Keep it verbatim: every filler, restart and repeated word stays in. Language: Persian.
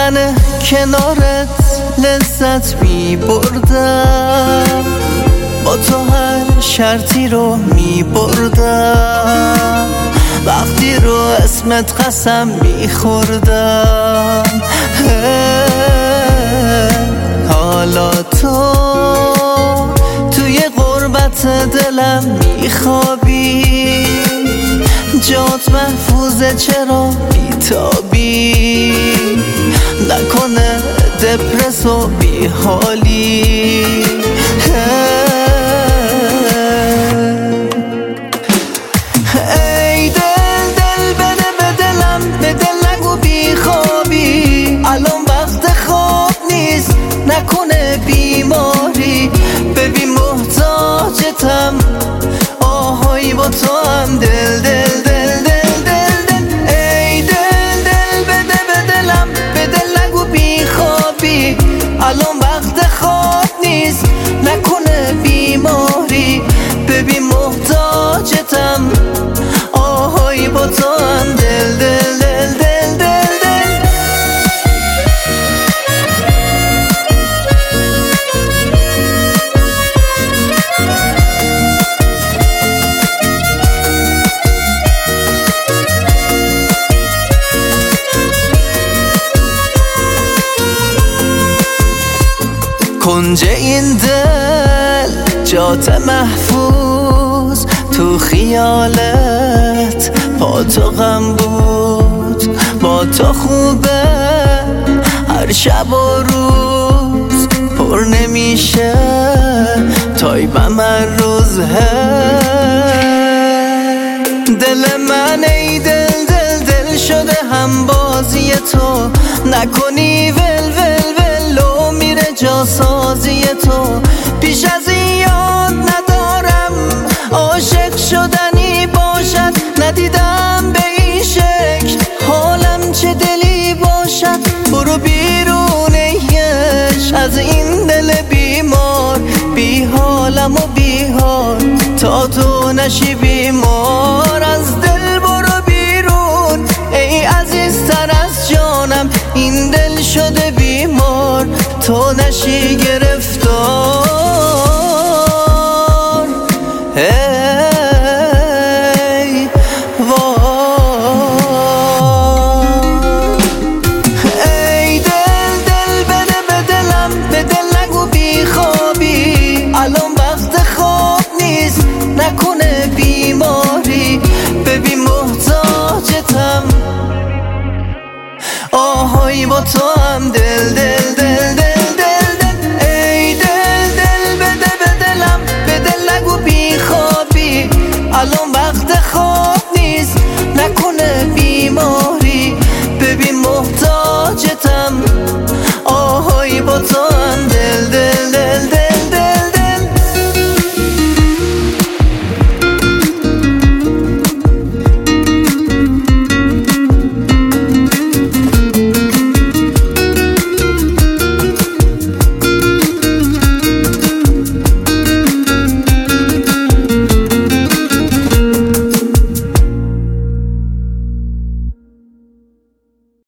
بودن کنارت لذت می بردم، با تو هر شرطی رو می بردم، وقتی رو اسمت قسم می خوردم. حالا تو توی غربت دلم می خوابی، جات محفوظه چرا بیتابی، نکنه دپرس و بی حالی. ای دل دل بده به دلم، به دل نگو بی خوابی، الان وقت خواب نیست نکنه بیماری، ببین محتاجتم آهای با تو هم دل دل دل دل دل دل. ای دل دل بده به دلم، به دل نگو بی خوابی، الان وقت خواب نیست نکنه بیماری، ببین محتاجتم آهای با تو هم دل دل دل دل دل دل. کنج این دل جات محفوظ، تو خیالت با تو غم بود، با تو خوبه هر شب و روز، پر نمیشه تایبم هر روز. دل من ای دل دل دل شده هم بازی تو، نکنی ول ول ولو میره جاسازی تو، پیش از این یاد ندارم عاشق شدنی باشد، ندیدم به این شکل حالم چه دلی باشد، برو بیرونش از این دل بیمار، بی حالم و بی حال تا تو نشی بیمار.